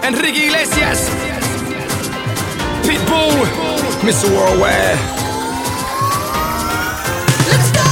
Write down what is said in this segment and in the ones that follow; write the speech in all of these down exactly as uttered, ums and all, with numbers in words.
Enrique Iglesias, Pitbull, Mister Worldwide. Let's go!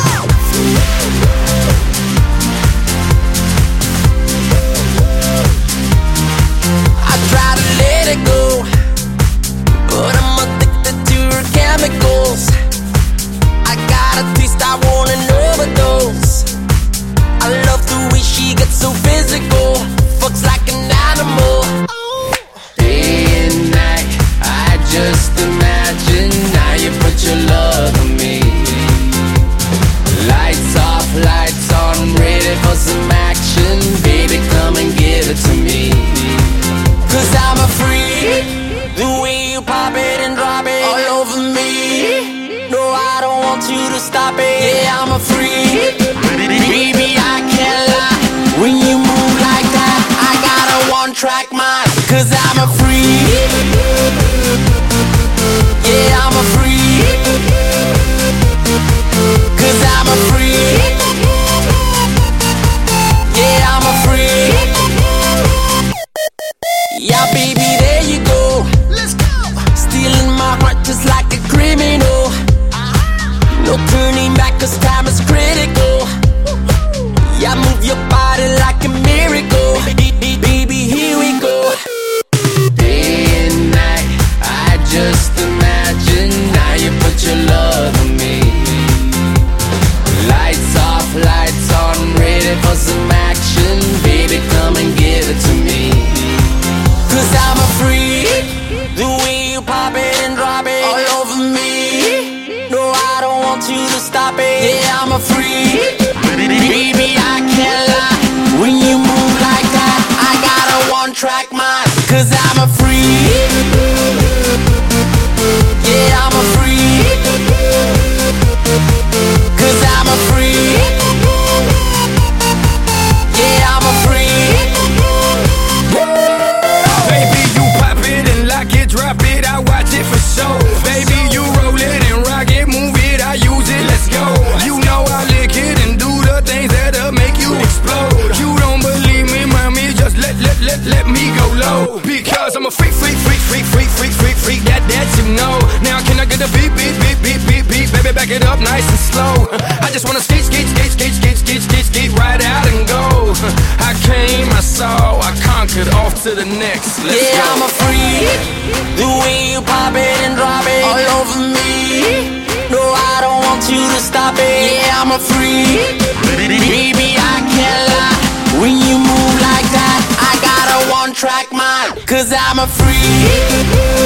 I try to let it go, but I'm addicted to her chemicals. I got a taste, I want an overdose. I love the way she gets so physical, fucks like an animal. Day and night, I just imagine how you put your love on me. Lights off, lights on, ready for some action. Baby, come and give it to me. Cause I'm a freak, the way you pop it and drop it all over me. No, I don't want you to stop it. Yeah, I'm a freak, baby, I can't lie. When you move like that, I got a one-track mind. Cause I'm a freak, yeah, I'm a freak. Cause I'm a freak, yeah, I'm a freak. Yeah, baby, there you go. Let's go. Stealing my heart just like a criminal. No turning back, cause time is critical. Yeah, move your body like a miracle. Baby, here we go. Day and night, I just imagine how you put your love on me. Lights off, lights on, ready for some action. Baby, come and give it to me. Cause I'm a freak, the way you pop it and drop it all over me. No, I don't want you to stop it. Yeah, I'm a freak, baby, I can't lie. When you move like that, I got a one-track mind. Cause I'm a freak, yeah, I'm a freak. Cause I'm a freak, yeah, I'm a freak. Baby, you pop it and lock it, drop it, I watch it for show. Baby, you roll it and rock it, move it, I use it, let's go. You know I lick it and do the things that'll make you explode. You don't believe me, mommy, just let, let, let, let me go low. Because I'm a freak, freak, freak, freak, freak, freak, freak, freak, that, that you know. Now can I get a beat, beat, beat, beat, beat, beat, baby, back it up nice and slow. I just wanna skate, skate, skate, skate, skate, skate, skate, skate, right out and go. I came, I saw, I conquered, off to the next. Let's yeah, go. I'm a freak, the way you pop it and drop it all over me. No, I don't want you to stop it. Yeah, I'm a freak, baby, I can't lie. When you move like that, I got a one-track mind. Cause I'm a freak,